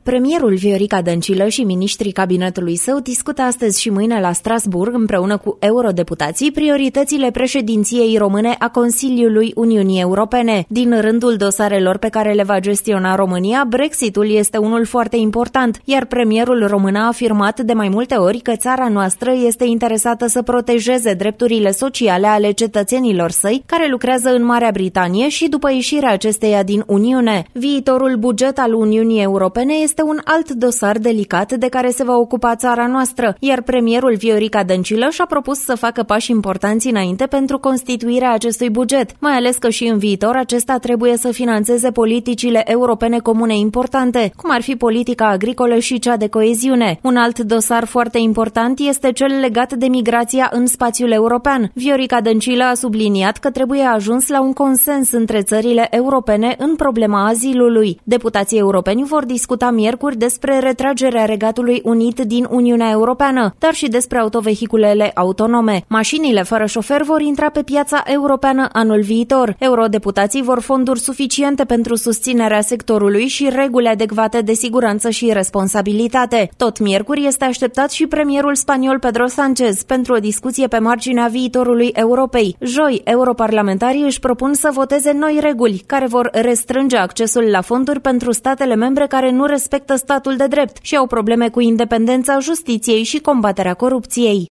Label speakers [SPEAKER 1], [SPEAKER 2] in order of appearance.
[SPEAKER 1] Premierul Viorica Dăncilă și miniștrii cabinetului său discută astăzi și mâine la Strasbourg, împreună cu eurodeputații, prioritățile președinției române a Consiliului Uniunii Europene. Din rândul dosarelor pe care le va gestiona România, Brexitul este unul foarte important, iar premierul român a afirmat de mai multe ori că țara noastră este interesată să protejeze drepturile sociale ale cetățenilor săi care lucrează în Marea Britanie și după ieșirea acesteia din Uniune. Viitorul buget al Uniunii Europene este un alt dosar delicat de care se va ocupa țara noastră, iar premierul Viorica Dăncilă și-a propus să facă pași importanți înainte pentru constituirea acestui buget, mai ales că și în viitor acesta trebuie să finanțeze politicile europene comune importante, cum ar fi politica agricolă și cea de coeziune. Un alt dosar foarte important este cel legat de migrația în spațiul european. Viorica Dăncilă a subliniat că trebuie ajuns la un consens între țările europene în problema azilului. Deputații europeni vor discuta miercuri despre retragerea Regatului Unit din Uniunea Europeană, dar și despre autovehiculele autonome. Mașinile fără șofer vor intra pe piața europeană anul viitor. Eurodeputații vor fonduri suficiente pentru susținerea sectorului și reguli adecvate de siguranță și responsabilitate. Tot miercuri este așteptat și premierul spaniol Pedro Sánchez pentru o discuție pe marginea viitorului Europei. Joi, europarlamentarii își propun să voteze noi reguli care vor restrânge accesul la fonduri pentru statele membre care nu respectă statul de drept și au probleme cu independența justiției și combaterea corupției.